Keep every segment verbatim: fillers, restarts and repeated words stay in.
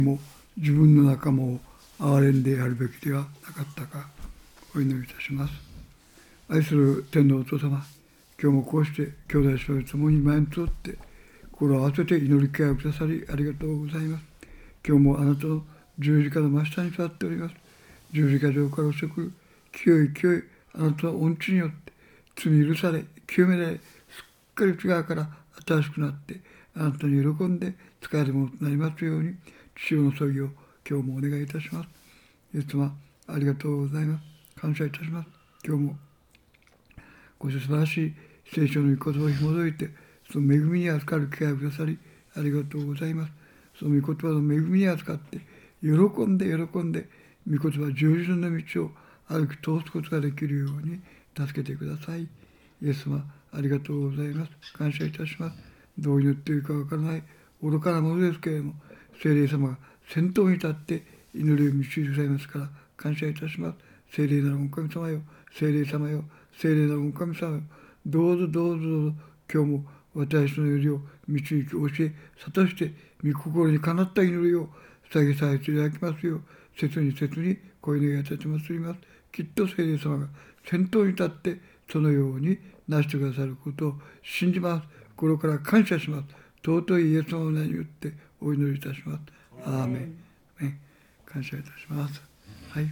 も自分の仲間を憐れんでやるべきではなかったか、お祈りいたします。愛する天皇お父様、今日もこうして兄弟姉妹ともに前に通って心を合わせて祈り気をくださりありがとうございます。今日もあなたの十字架の真下に座っております。十字架上から落ちてくる清い清いあなたの恩知によって罪許され清められ、すっかり内側から新しくなってあなたに喜んで使えるものとなりますように、父の葬儀を今日もお願いいたします。イエス様、ありがとうございます。感謝いたします。今日もご素晴らしい聖書の御言葉を紐解いて、その恵みに預かる機会をくださりありがとうございます。その御言葉の恵みに預かって喜んで喜んで御言葉十字の道を歩き通すことができるように助けてください。イエス様、ありがとうございます。感謝いたします。どう祈っているかわからない愚かなものですけれども、聖霊様が先頭に立って祈りを導きくださいますから感謝いたします。聖霊なるお神様よ、聖霊様よ、聖霊なるお神様よ、どうぞどうぞどうぞ今日も私の祈りを導き教え諭して御心にかなった祈りを捧げさせていただきますよう切に切にこういう願いいたしますります。きっと聖霊様が先頭に立ってそのようになしてくださることを信じます。心から感謝します。尊いイエス様の名によってお祈りいたします。アーメン。ね、感謝いたします。はい。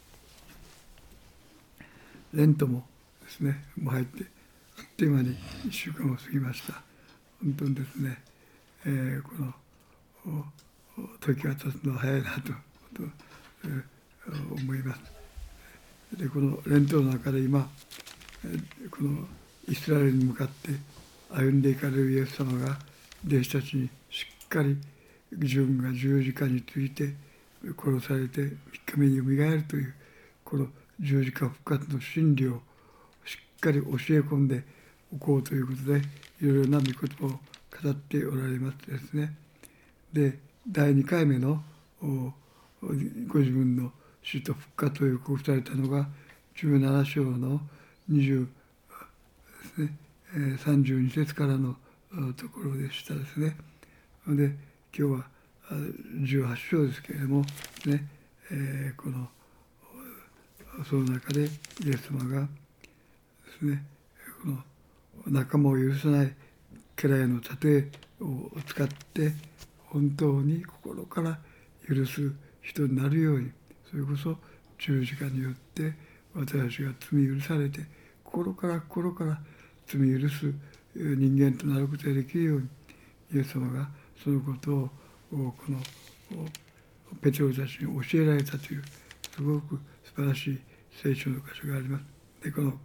レントもですね、もう入ってあっという間にいっしゅうかんを過ぎました。本当にですね、えー、この時が経つのは早いなと、えー、思います。で、このレントの中で今、このイスラエルに向かって歩んでいかれるイエス様が弟子たちにしっかり自分が十字架について殺されてみっかめによみがえるというこの十字架復活の真理をしっかり教え込んでおこうということでいろいろな御言葉を語っておられますですね。で、だいにかいめのご自分の死と復活と予告されたのがじゅうなな章のにじゅうですね、さんじゅうに節からのところでしたですね。で、今日はじゅうはち章ですけれども、ねえー、このその中でイエス様がですね、この仲間を許さない家来の例えを使って本当に心から許す人になるように、それこそ十字架によって私たちが罪許されて心から心から罪許す人間となることができるように、イエス様がそのことをこのペテロたちに教えられたというすごく素晴らしい聖書の箇所があります。で、この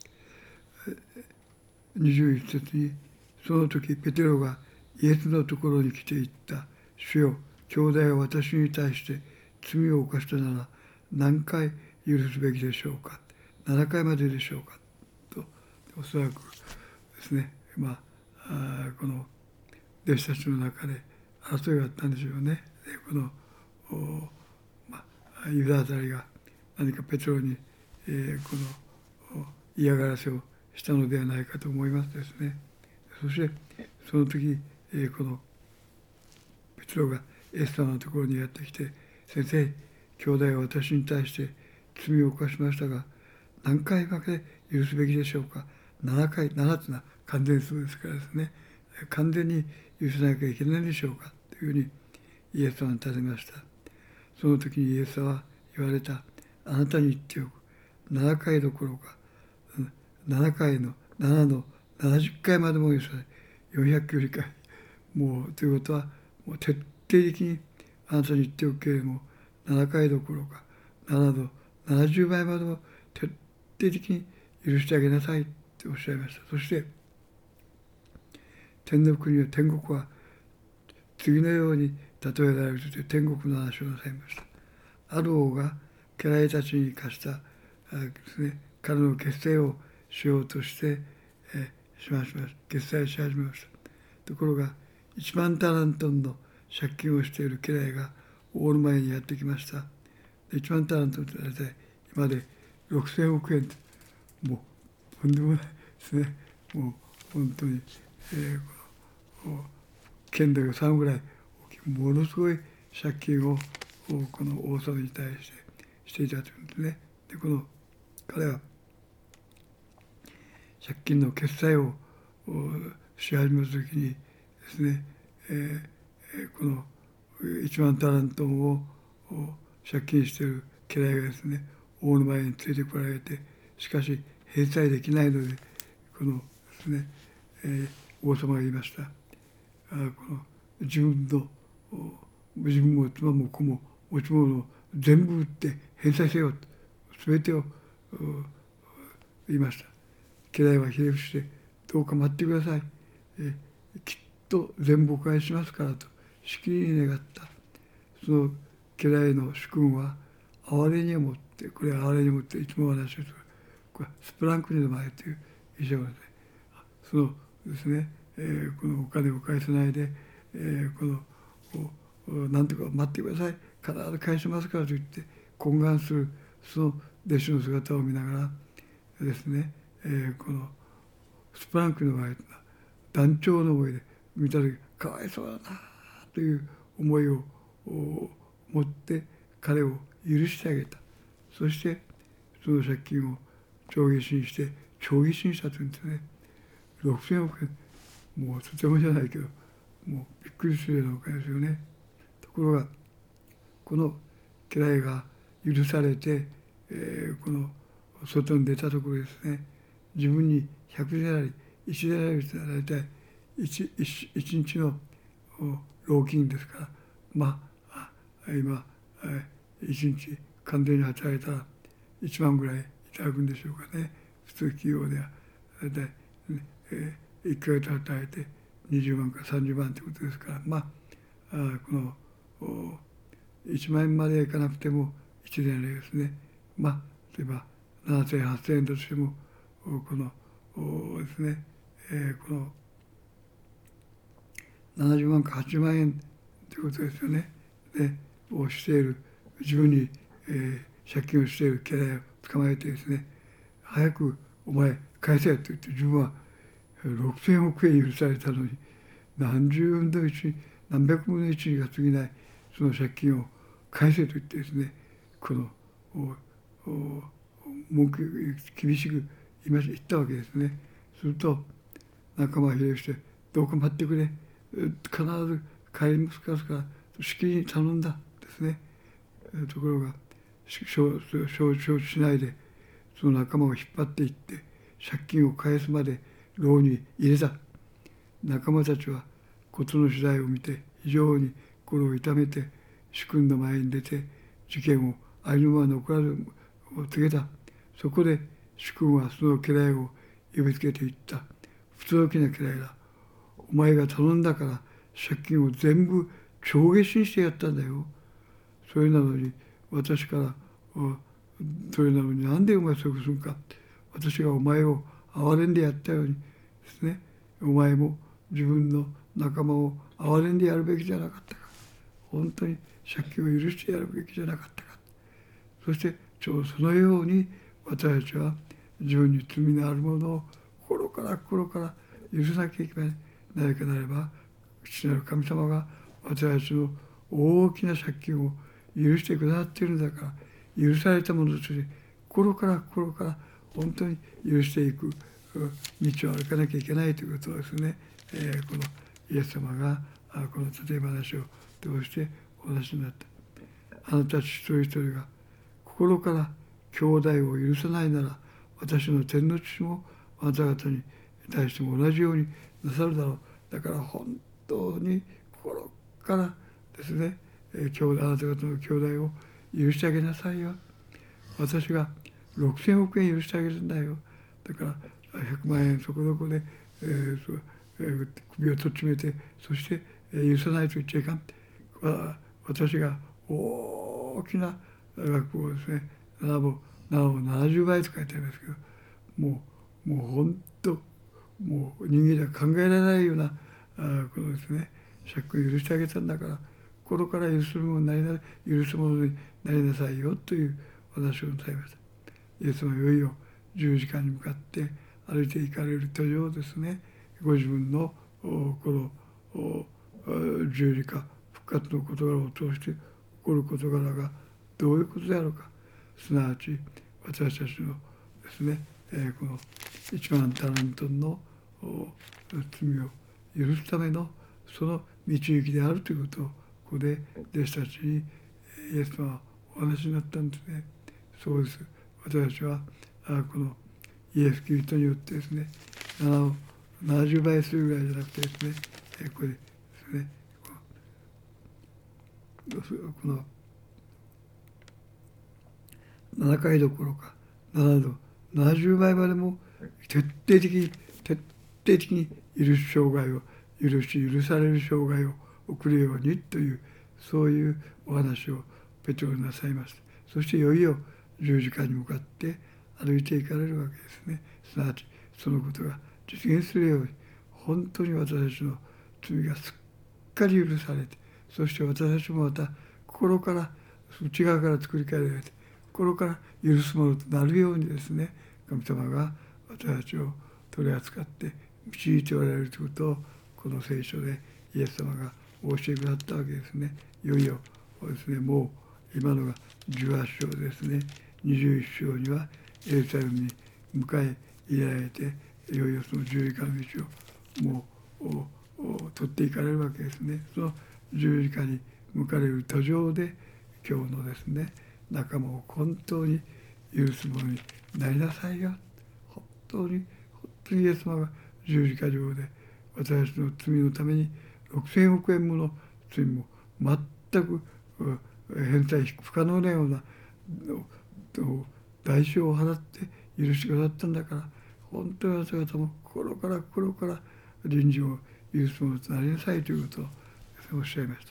にじゅういち節に、その時ペテロがイエスのところに来て言った。主よ、兄弟は私に対して罪を犯したなら何回許すべきでしょうか。ななかいまででしょうか。と、おそらくですね、まあ、あこの弟子たちの中で争いがあったんでしょうね。で、このまあ、ユダあたりが何かペテロに、えー、この嫌がらせをしたのではないかと思いますですね。そしてその時、えー、このペテロがイエス様のところにやってきて、先生、兄弟は私に対して罪を犯しましたが何回まで許すべきでしょうか。ななかい、ななつな完全数ですからですね、完全に許さなきゃいけないでしょうかというふうにイエス様に尋ねました。その時にイエス様は言われた。あなたに言っておく。ななかいどころか、ななかいのななのななじゅっかいまでも許され、よんひゃくきゅうじゅっかい。もうということは、もう徹底的にあなたに言っておくけれども、ななかいどころか、ななのななじゅうばいまでも徹底的に許してあげなさいっておっしゃいました。そして、天の国は、天国は、次のように例えられるという天国の話をなさいました。ある王が家来たちに課したですね、彼の決済をしようとして、えー、しましました。決済し始めました。ところが、いちまんタラントンの借金をしている家来が王の前にやってきました。でいちまんタラントンって大体今でろくせんおくえんと、もうとんでもないですね。もう本当に、えー、剣道よさんぐらい大きい、ものすごい借金をこの王様に対してしていたというんですね。でこの彼は借金の決済をし始めた時にですね、えー、このいちまんタラントンを借金している家来がですね、王の前に連れてこられて、しかし返済できないので、このですね、えー、王様が言いました。あこの自分の自分も妻も子も持ち物を全部売って返済せよと、全てを言いました。家来はひれ伏して、どうか待ってください。えきっと全部お返ししますからと、しきりに願った。その家来の主君は、哀れに思って、これは哀れに思っていつもお話をする。これはスプランクニの前という医者がですね、そのですね、えー、このお金を返さないで、えー、この、なんとか待ってください。必ず返しますからと言って、懇願する、その弟子の姿を見ながらですね、えー、このスプランクの場合は断腸の思いで見た時かわいそうだなという思いを持って彼を許してあげた。そしてその借金を帳消しにして帳消しにしたというんですね。ろくせんおくえん、もうとてもじゃないけどもうびっくりするようなお金ですよね。ところがこの家来が許されて、えー、この外に出たところですね、自分にひゃくデナリ、いちデナリというのは大体 1, 1, 1日の労金ですから、まあ今いちにち完全に働いたらいちまんぐらいいただくんでしょうかね。普通企業では大体、ねえー、いっかげつ働いてにじゅうまんかさんじゅうまんということですから、まあこのいちまん円までいかなくてもいちデナリですね。まあ例えばななせんはっせんえんとしてもこのですね、えー、このななじゅうまんかはちじゅうまんえんということですよね。でをしている自分に、えー、借金をしている家来を捕まえてですね、早くお前返せと言って自分はろくせんおくえん許されたのに何十分の一何百分の一が過ぎないその借金を返せと言ってですね、この文句厳しく言ったわけですね。すると仲間がひれ伏して「どうか待ってくれ、必ず帰りますから」しきりに頼んだですね。ところが承知しないでその仲間を引っ張っていって借金を返すまで牢に入れた。仲間たちは事の次第を見て非常に心を痛めて主君の前に出て事件をありのまま残らずを告げた。そこで主君はその家来を呼びつけていった。不届きな家来だ。お前が頼んだから借金を全部帳消しにしてやったんだよ。それなのに私からそれなのになんでお前そうするか。私がお前を憐れんでやったようにですね、お前も自分の仲間を憐れんでやるべきじゃなかったか。本当に借金を許してやるべきじゃなかったか。そしてちょうどそのように私たちは自分に罪のあるものを心から心から許さなきゃいけない。なぜかなれば父なる神様が私たちの大きな借金を許してくださっているのだから、許されたものとして心から心から本当に許していく道を歩かなきゃいけないということをですね、えー、このイエス様がこの例え話を通してお話になった。あなたたち一人一人が心から兄弟を許さないなら、私の天の父もあなた方に対しても同じようになさるだろう。だから本当に心からですね、兄弟、あなた方の兄弟を許してあげなさいよ。私がろくせんおくえん許してあげるんだよ。だからひゃくまんえんそこそこで、えーそえー、首をとっちめて、そして、えー、許さないと言っちゃいかん。私が大きな額をですね、ななもななじゅうばいと書いてありますけど、もうもう本当もう人間では考えられないようなあこのですね、借金を許してあげたんだから心から許すものになりな許すものになりなさいよという話をなさいました。イエスはいよいよ十字架に向かって歩いていかれる途上をですね、ご自分のこの十字架復復活の事柄を通して起こる事柄がどういうことであるか、すなわち私たちのですね、えー、この一万タラントンの罪を許すためのその導きであるということをここで弟子たちにイエス様はお話になったんですね。そうです。私たちはあこのイエス・キリストによってですね、ななをななじゅうばいするぐらいじゃなくてですね、これですね、このななかいどころかななどななじゅうばいまでも徹底的に徹底的に許す生涯を許し許される生涯を送るようにというそういうお話をペテロになさいました。そしていよいよ十字架に向かって歩いていかれるわけですね。すなわちそのことが実現するように本当に私たちの罪がすっかり許されて、そして私たちもまた心から内側から作り変えられて心から許すものとなるようにですね、神様が私たちを取り扱って導いておられるということをこの聖書でイエス様がお教えくださったわけですね。いよいよですね、もう今のがじゅうはち章ですね、にじゅういち章にはエルサレムに迎え入れられて、いよいよその十字架の道をもう取っていかれるわけですね。その十字架に向かれる途上で今日のですね、仲間を本当に許す者になりなさいよ。本当に本当にイエス様が十字架上で私たちの罪のためにろくせんおくえんもの罪も全く返済不可能なような代償を払って許してくださったんだから、本当に私方も心から心から隣人を許す者となりなさいということをおっしゃいました。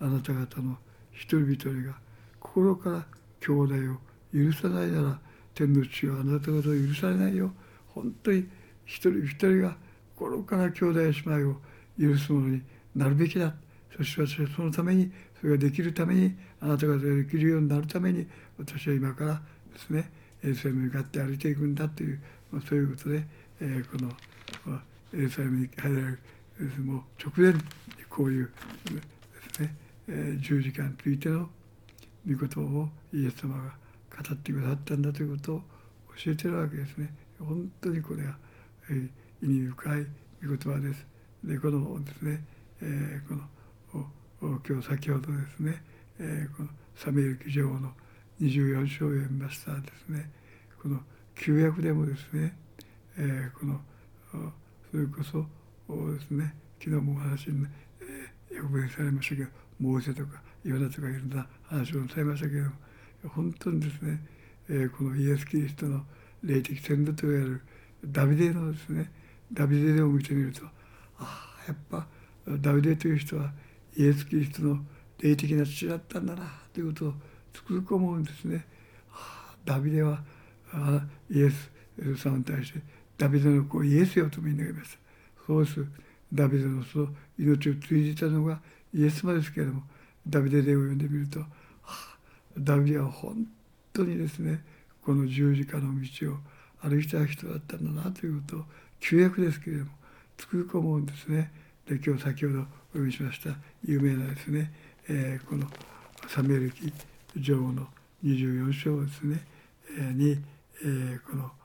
あなた方の一人一人が心から兄弟を許さないなら天の父はあなた方を許されないよ。本当に一人一人が心から兄弟姉妹を許す者になるべきだ。そして私はそのために、それができるために、あなた方ができるようになるために、私は今からですね、エルサレムに向かって歩いていくんだという、まあ、そういうことで、えー、この、まあ、エルサレムに入られるもう直前にこういうですね、えー、十字架についての御言葉をイエス様が語ってくださったんだということを教えているわけですね。本当にこれは、えー、意味深い御言葉です。で、このですね、えー、この今日先ほどですね、えー、このサムエル記上のにじゅうよん章を読みましたですね、この旧約でもですね、えー、このそれこそですね、昨日もお話に、えー、予告されましたけど、モーセとかヨナとかいろんな話をされましたけれども、本当にですね、えー、このイエス・キリストの霊的先祖といわれるダビデのですね、ダビデを見てみると、ああやっぱダビデという人はイエス・キリストの霊的な父だったんだなということをつくづく思うんですね。ああダビデはあイエス様に対してダビデの子イエスよとみんなが言いました。そうです。ダビデのその命を継いでいたのがイエス様ですけれども、ダビデ霊を読んでみると、はあ、ダビデは本当にですね、この十字架の道を歩いた人だったんだなということを旧約ですけれどもつくづく思うんですね。で、今日先ほどお読みしました有名なですね、えー、このサムエル記上のにじゅうよん章ですね、えー、に、えー、この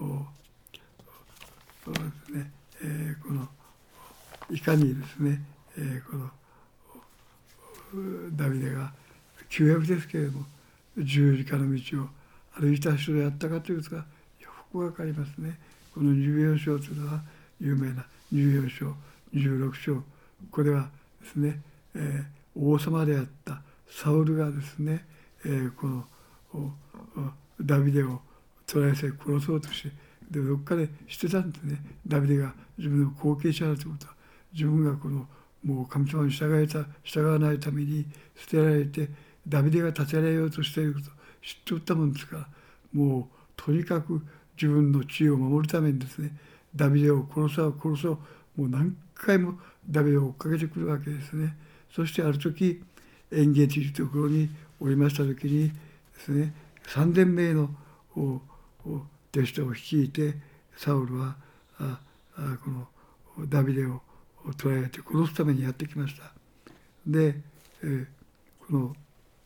そうですね、えー、このいかにですね、えー、このダビデが旧約ですけれども十字架の道を歩いた人であったかということがよくわかりますね。このにじゅうよん章というのは有名なにじゅうよん章にじゅうろく章、これはですね、えー、王様であったサウルがですね、えー、このダビデを捕らえて殺そうとしてでどっかで捨てたんですね。ダビデが自分の後継者だということは、自分がこのもう神様に従えた従わないために捨てられてダビデが立てられようとしていることを知っておったものですから、もうとにかく自分の地位を守るためにですね、ダビデを殺そう殺そうもう何回もダビデを追っかけてくるわけですね。そしてある時エンゲージというところにおりました時にですね、さんぜんめいの弟子とを率いてサウルはあこのダビデを捕らえて殺すためにやってきました。でー、この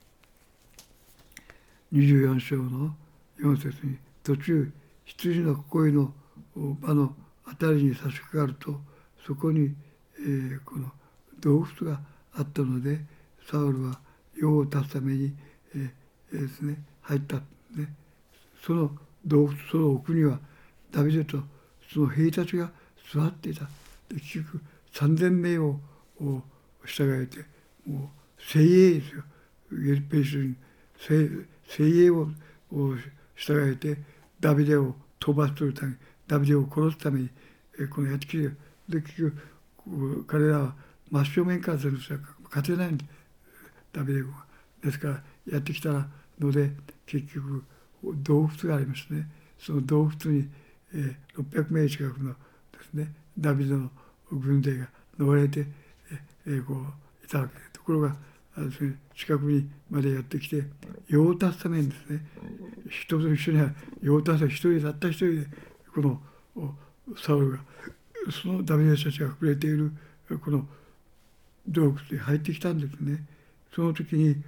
にじゅうよん章のよん節に途中羊の憩いの場のあたりに差し掛かると、そこに、えー、この洞窟があったので、サウルは用を足すために、えーですね、入った、ね。その洞窟、その奥にはダビデとその兵たちが座っていた。で結局さんぜんめいを従えて、もう精鋭ですよ。ペシュに精鋭を従えてダビデを討伐するために、ダビデを殺すために、えこのやってきている。で結局彼らは真正面から戦うと勝てないんで、ダビデ軍は。ですからやってきたので、結局洞窟がありますね。その洞窟に、えー、ろっぴゃくめい近くのですね、ダビデの軍勢が逃れて、えー、こういたわけで、ところがですね、近くにまでやってきて、用を足すためにですね、人と一緒には用を足す一人たった一人で、このサウルがそのダビデたちが隠れているこの洞窟に入ってきたんですね。その時に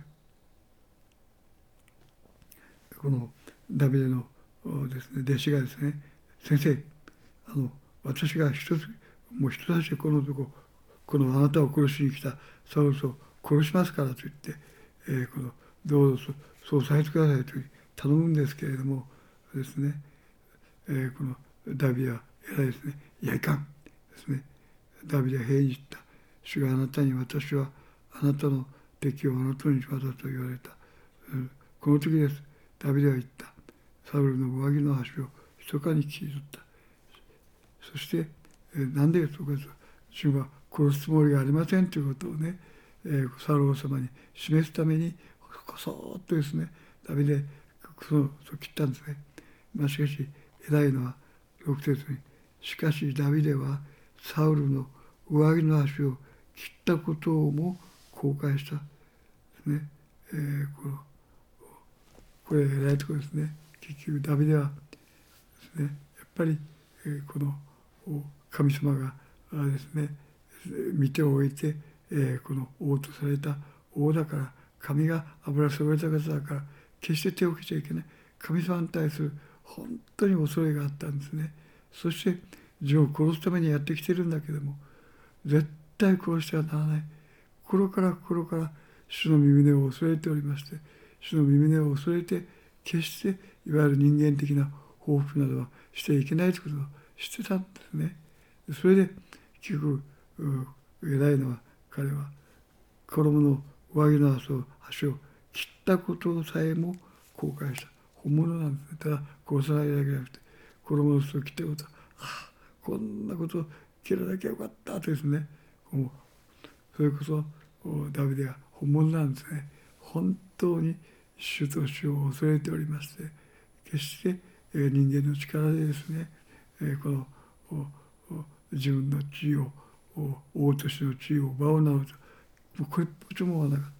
このダビデのですね、弟子がですね、先生、あの私が一つもう人たちでこのとここのあなたを殺しに来たサウルを殺しますからと言って、えー、このどうぞそうさせてくださいと頼むんですけれどもですね、えー、このダビデは偉いですね。いやいかんですね。ダビデは兵に言った。主があなたに、私はあなたの敵をあなたに渡すと言われた。この時です。ダビデは言った。サウルの上着の端を密かに切り取った。そして、えー、なんでそうかと、主は殺すつもりがありませんということをね、えー、サウル王様に示すために、こそーっとですね、ダビデ、そのそう切ったんですね。まあ、しかし、偉いのは、ろく節に、しかしダビデはサウルの上着の端を切ったことをも後悔したですね。えー、このこれ偉いところですね。結局ダビデはですね、やっぱり、えー、この神様がですね、見ておいて、えー、この王とされた王だから、神が油注がれた方だから、決して手を置けちゃいけない。神様に対する本当に恐れがあったんですね。そして自分を殺すためにやってきてるんだけども、絶対殺してはならない。心から心から主の御胸を恐れておりまして、主の御胸を恐れて、決していわゆる人間的な報復などはしてはいけないということを知ってたんですね。それで結局偉いのは、彼は衣の上着の端を切ったことさえも後悔した。本物なんですね。ただ殺さないだけじゃなくて、衣の裾を切ったことは、ああ、こんなことを切らなきゃよかったとですね、もうそれこそダビデは本物なんですね。本当に主と主を恐れておりまして、決して人間の力でですね、この自分の地位を、王としての地位を奪おうなどと、もうこれっぽっちも思わなかった。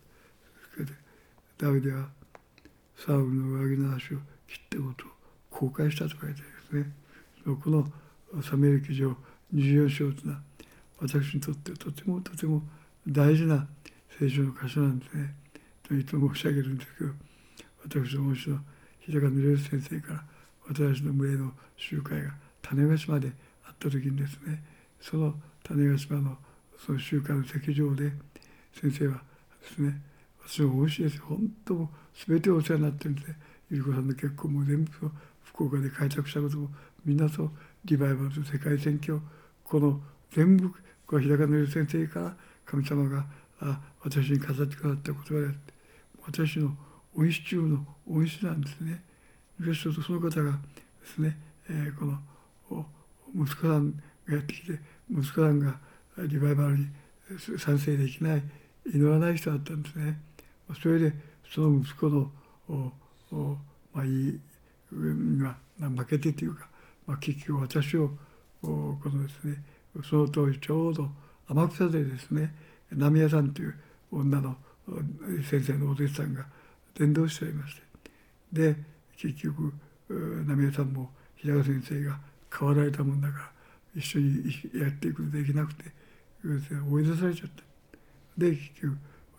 ダビデはサウルの上着の足を切ったことを後悔したと書いてありますね。このサムエル記上にじゅうよん章というのは、私にとってとてもとても大事な聖書の箇所なんですね。といつも申し上げるんですけど、私の恩師の日高則義先生から私の群れの集会が種子島であった時にですね、その種子島のその集会の席上で先生はですね、私の恩師です。本当も全てお世話になってるんですね。ゆり子さんの結婚も全部福岡で開拓したこともみんなそう、リバイバルと世界宣教、この全部これ日高則義先生から神様があ私に語ってくださった言葉であって、私の恩師中の恩師なんですね。そうするとその方がですね、えー、この息子さんがやってきて、息子さんがリバイバルに賛成できない、祈らない人だったんですね。それでその息子のおお、まあ、いいが負けてというか、まあ、結局私をこのですね、その当時ちょうど天草でですね、浪江さんという女の先生のお弟子さんが伝道しておりまして、で結局浪江さんも日高先生が変わられたもんだから一緒にやっていくことできなくて追い出されちゃった。で結局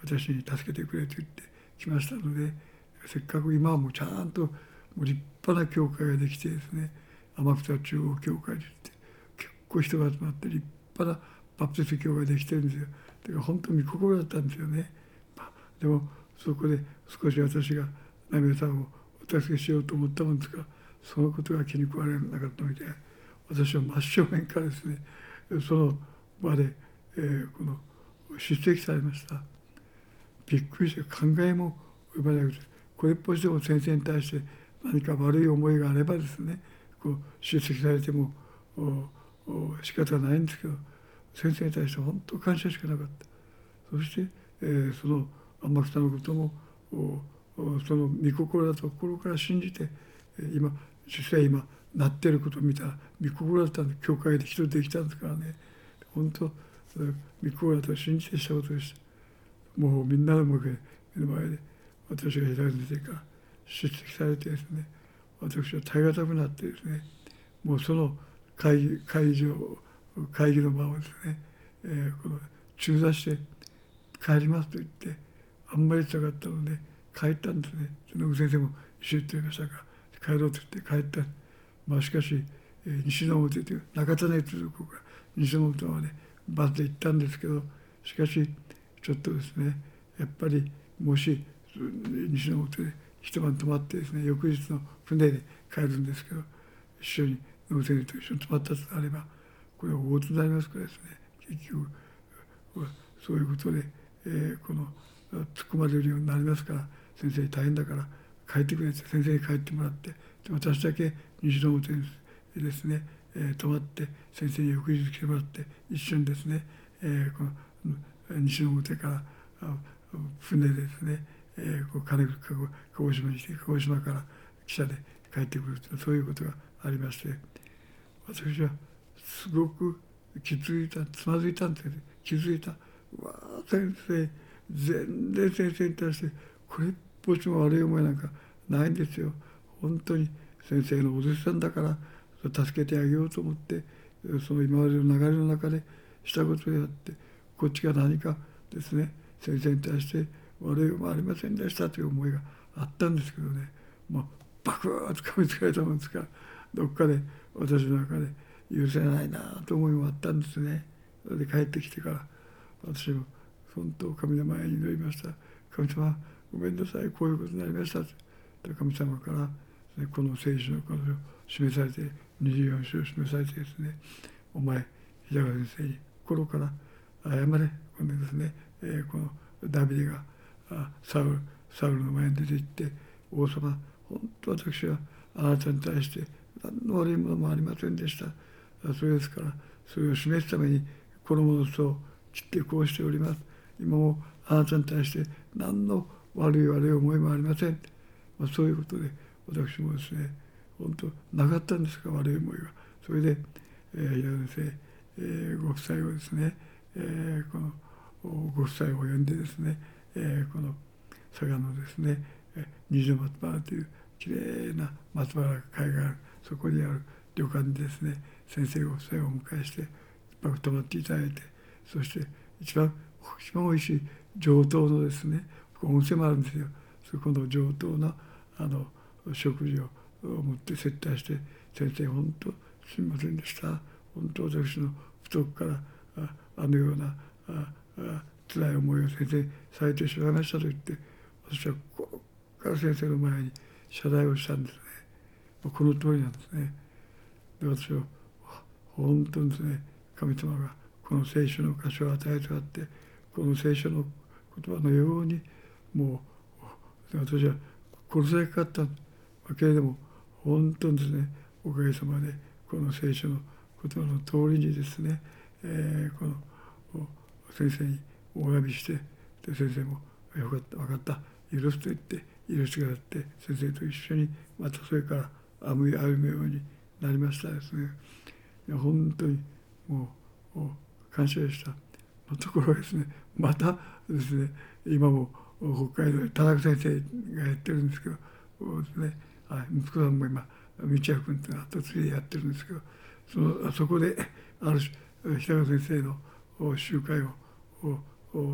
私に助けてくれと言ってきましたので、せっかく今はもうちゃんともう立派な教会ができてですね、天草中央教会にって結構人が集まって立派なバプテスト教会ができてるんですよ。だから本当に見心だったんですよね。まあ、でもそこで少し私がナミさんをお助けしようと思ったもんですが、そのことが気に食われなかったみたいで、私は真正面からですね、その場で、えー、この出席されました。びっくりして考えも及ばなくて、これっぽっちでも先生に対して何か悪い思いがあればですね、こう出席されてもおお仕方がないんですけど、先生に対して本当感謝しかなかった。そして、えー、その天草のこともおおその御心だと心から信じて、今実際今なっていることを見たら御心だったんで、教会で一人できたんですからね、本当御心だと信じてしたことでした。もうみんなの目の前で私が平井先生から出席されてですね、私は耐え難くなってですね、もうその会議会場会議の場をですね、えー、この中座して帰りますと言って、あんまり辛かったので帰ったんですね。その先生も一緒に言っていましたから帰ろうと言って帰った。まあしかし、えー、西之表という中種というところから西之表までバスで行ったんですけど、しかしちょっとですね、やっぱりもし西之表で一晩泊まってですね、翌日の船で帰るんですけど、一緒に野先生と一緒に泊まったとあればこれは大となりますからですね、結局そういうことで、えー、この突っ込まれるようになりますから、先生大変だから帰ってくれって先生に帰ってもらって、で私だけ西之表にですね、えー、泊まって先生に翌日来てもらって一緒にですね、えー、この西之表から船でですね、えー、こう金具鹿児島にして鹿児島から汽車で帰ってくるという、そういうことがありまして、私はすごく気づいた、つまずいたんですよね。気づいた。うわあ先生、全然先生に対してこれっぽっちも悪い思いなんかないんですよ。本当に先生のお弟子さんだから助けてあげようと思って、その今までの流れの中でしたことをやって、こっちが何かですね、先生に対して悪い思いありませんでしたという思いがあったんですけどね、まあ、バクッと噛みつかれたもんですから、どっかで私の中で許せないなと思いもあったんですね。それで帰ってきてから私も本当神の前に祈りました。神様ごめんなさい、こういうことになりましたと。神様から、ね、この聖書のことを示されて、にじゅうよん章を示されてですね、お前平川先生に心から謝れ、このですね、えー、このダビデがサウルサウルの前に出て行って、王様本当私はあなたに対して何の悪いものもありませんでした。それですからそれを示すためにこのものと切ってこうしております。今もあなたに対して何の悪い悪い思いもありません。まあ、そういうことで私もですね、本当なかったんですが悪い思いが。それで、えー、平田先生、えー、ご夫妻をですね、えー、このご夫妻を呼んでですね、えー、この佐賀のですね、二条松原というきれいな松原海がある、そこにある旅館にですね、先生ご夫妻をお迎えして一泊泊まっていただいて、そして一番一番おいしい上等のですね、温泉もあるんですよ。そこの上等なあの食事を持って接待して、先生本当すみませんでした。本当私の不徳からああのようなああ辛い思いを先生されてしまいましたと言って、私はここから先生の前に謝罪をしたんですね。この通りなんですね。で私は本当にですね、神様がこの聖書の箇所を与えてあって、この聖書の言葉のようにもう私は殺されかかったけれども、本当にですね、おかげさまでこの聖書の言葉の通りにですね、えー、この先生にお詫びして、で先生もよかった分かった許すと言って許してくださって、先生と一緒にまたそれから歩み歩むようになりましたですね。いや本当にもう感謝でした。ところがですね、またですね、今も北海道で田中先生がやってるんですけどですね、はい、息子さんも今道也君というのは後継ぎでやってるんですけど、そのそこである平川先生の集会を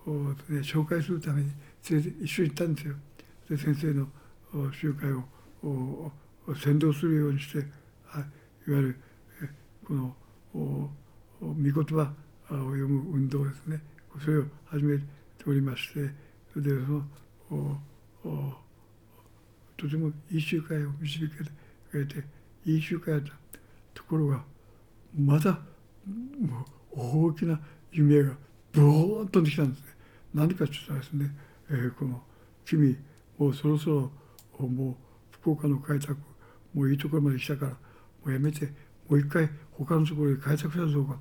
ね、紹介するために連れて一緒に行ったんですよ。で先生の集会を先導するようにして、はい、いわゆるこの御言葉を読む運動ですね、それを始めておりまして、それでそのとてもいい集会を導けてくれていい集会だったところが、またもう大きな夢がブーンと飛んできたんですね。何かというとですね、えー、この君もうそろそろもう福岡の開拓もういいところまで来たからもうやめてもう一回他のところで開拓したらどうか、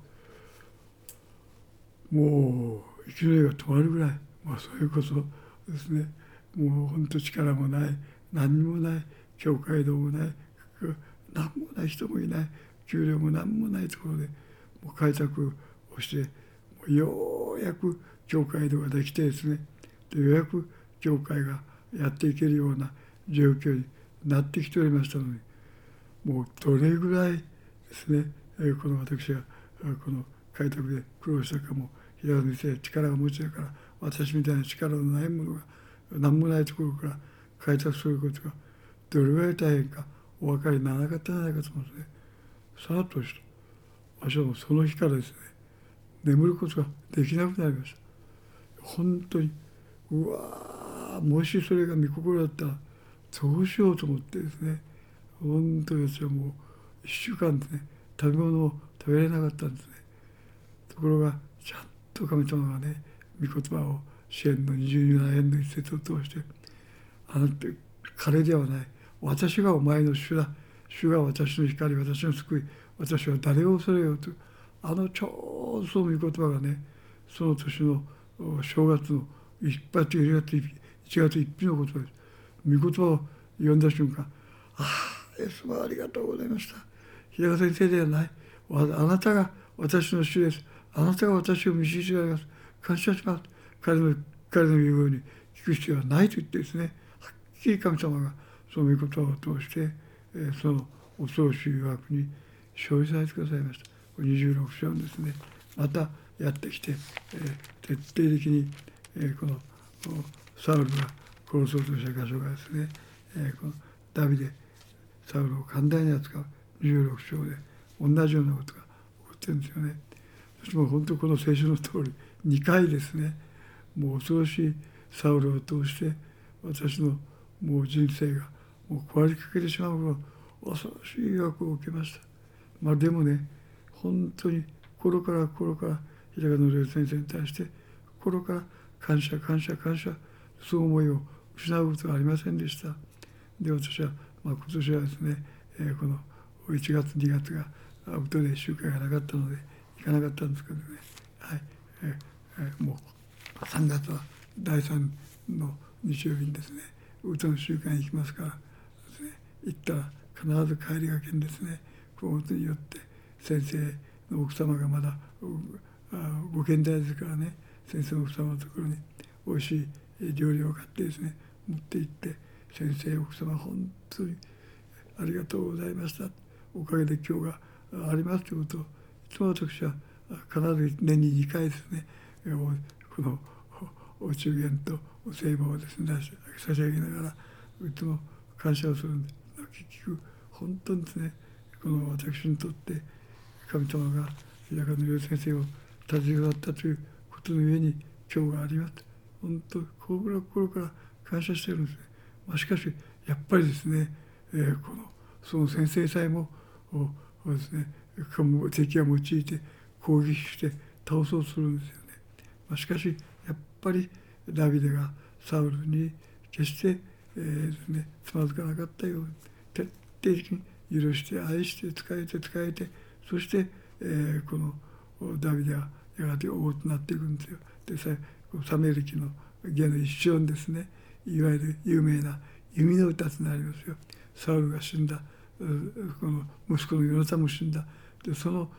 もう勢いが止まるぐらい、まあ、そういうことですね。もう本当力もない何にもない教会堂もない何もない人もいない給料も何もないところでもう開拓をしてもうようやく教会堂ができてですね、でようやく教会がやっていけるような状況になってきておりましたのに、もうどれぐらいですね、この私がこの開拓で苦労したかも平田先生力が持ちだから、私みたいな力のないものが何もないところから開拓することがどれぐらい大変かお分かりにならなかったんじゃないかと思うんですね。さらっとした私はもうその日からですね、眠ることができなくなりました。本当にうわー、もしそれが御心だったらどうしようと思ってですね、本当に私はもういっしゅうかんですね、食べ物を食べれなかったんですね。ところがちゃんと神様がね、御言葉を支援のにじゅうななねんの一節を通して、あなた彼ではない、私がお前の主だ、主が私の光、私の救い、私は誰を恐れようと、あのちょうどその御言葉がね、その年の正月の一発いちがついっぴのことです。御言葉を読んだ瞬間、ああ、イエス様ありがとうございました。平川先生ではない。あなたが私の主です。あなたが私を導いてくださいます。感謝します。彼の、彼の言うように聞く必要はないと言ってですね、はっきり神様がその御言葉を通して、えー、その恐ろしい誘惑に勝利させてくださいました。にじゅうろく章ですね、またやってきて、えー、徹底的に、えー、このサウルが殺そうとした箇所がですね、えー、このダビデ、サウルを寛大に扱うにじゅうろく章で同じようなことが起こってるんですよね。そしてもう本当この聖書の通りにかいですね、もう恐ろしいサウルを通して私のもう人生がもう壊れかけてしまうほど恐ろしい誘惑を受けました。まあでもね、本当に心から心から平川の先生に対して心から感謝感謝感謝、そういう思いを失うことはありませんでした。で私は、まあ、今年はですね、えー、このいちがつにがつがアウトで集会がなかったので行かなかったんですけどね、はい、えーえー、もうさんがつはだいさんの日曜日にですねウトの集会に行きますからですね、行ったら必ず帰りがけにですね、このことによって先生の奥様がまだご健在ですからね、先生の奥様のところにおいしい料理を買ってですね持って行って、先生奥様本当にありがとうございました、おかげで今日がありますということをいつも私は必ず年ににかいですね、このお中元とお聖母をですね差し上げながらいつも感謝をするんで、結局本当にですね、この私にとって神様が平川の先生を立ち上がったということの上に今日があります。本当心心から感謝しているんですね。まあ、しかしやっぱりですね、えー、このその先生さえもですね、敵が用いて攻撃して倒そうとするんですよね。まあ、しかしやっぱりダビデがサウルに決して、えーですね、つまずかなかったように徹底的に許して愛して仕えて仕えて、そして、えー、このダビデはやがて王となっていくんですよ。でサメル記の下の一章にですね、いわゆる有名な弓の歌となりますよ。サウルが死んだ、この息子のヨナタンも死んだ。でその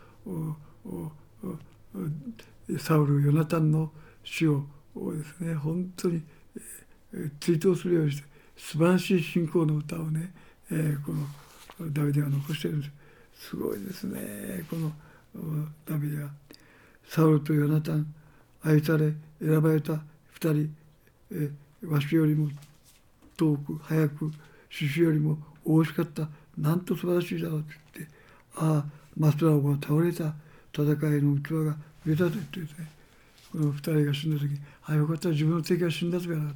サウルヨナタンの死をですね、本当に追悼するようにして素晴らしい信仰の歌をね、えー、このダビデが残しているんです。すごいですね、このダビデはサウルとヨナタン、 愛され選ばれた二人、えわしよりも遠く早く獅子よりも大しかった、なんと素晴らしいだろうと言って、ああマスラオが倒れた、戦いの器が売れたと言ってですね、この二人が死んだ時に、ああよかった、自分の敵が死んだとかなかった、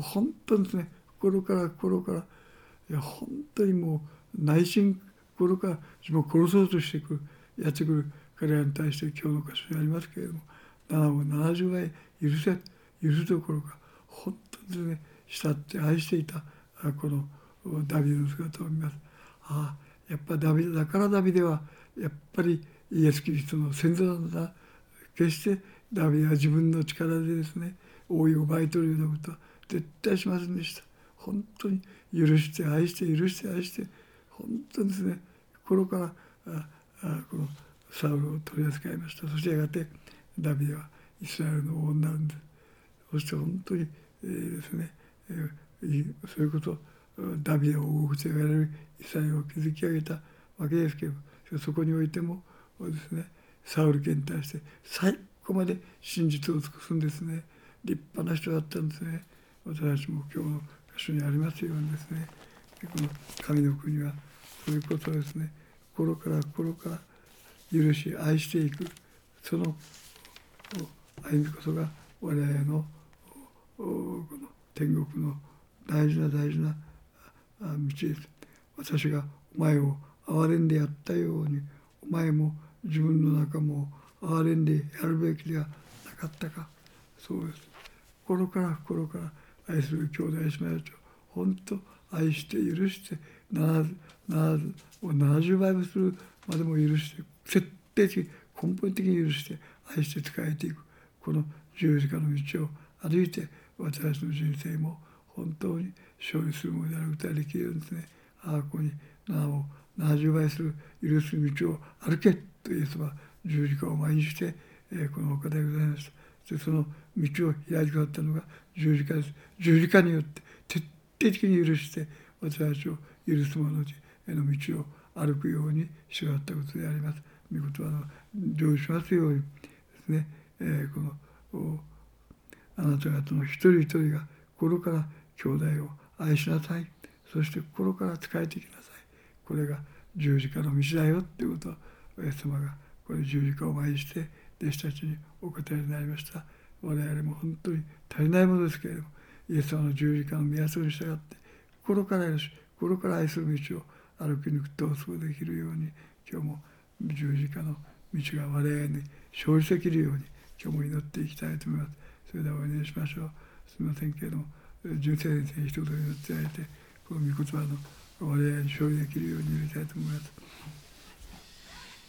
本当にですね、心から心から、いや本当にもう内心心から自分を殺そうとしてくるやってくる彼らに対して今日の箇所にありますけれども、ななをななじゅうばい許せ、許すどころか本当にですね、慕って愛していたこのダビデの姿を見ます。ああやっぱりダビデだからダビデはやっぱりイエス・キリストの先祖なんだ。決してダビデは自分の力でですね王位を奪い取るようなことは絶対しませんでした。本当に許して愛して許して愛して本当にですね心からああこのサウルを取り扱いました。そしてやがてダビデはイスラエルの王になるんです。そして本当に、えー、ですね、えー、そういうことをダビデを王国と言われるイスラエルを築き上げたわけですけど、そこにおいてもですねサウル家に対して最後まで真実を尽くすんですね。立派な人だったんですね。私たちも今日の箇所にありますようにですね、この神の国はそういうことをですね心から心から許し愛していく、その歩みこそが我々のこの天国の大事な大事な道です。私がお前を憐れんでやったように、お前も自分の仲間を憐れんでやるべきではなかったか。そうです。心から心から愛する兄弟姉妹たちを本当愛して許してならずならずもうななじゅうばいもするまでも許して徹底的根本的に許して愛して仕えていく、この十字架の道を歩いて私たちの人生も本当に勝利するものであることができるようにですね、ああここにななをななじゅうばいする許す道を歩けとイエスは十字架を前にして、えー、このお方でございました。でその道を開いてくださったのが十字架です。十字架によって徹底的に許して私たちを許す者への道を歩くようにしてくださったことであります。御言葉の成就しますようにですね、えー、このあなた方の一人一人が心から兄弟を愛しなさい。そして心から仕えていきなさい。これが十字架の道だよということをイエス様がこれ十字架を前にして弟子たちにお答えになりました。我々も本当に足りないものですけれども、イエス様の十字架の御業に従って心から愛し心から愛する道を歩き抜くとそうできるように、今日も十字架の道が我々に生じできるように今日も祈っていきたいと思います。それではお祈りしましょう。すみませんけれども、純正先生に一言祈っていただいて、この御言葉の我々に勝利できるように祈りたいと思います。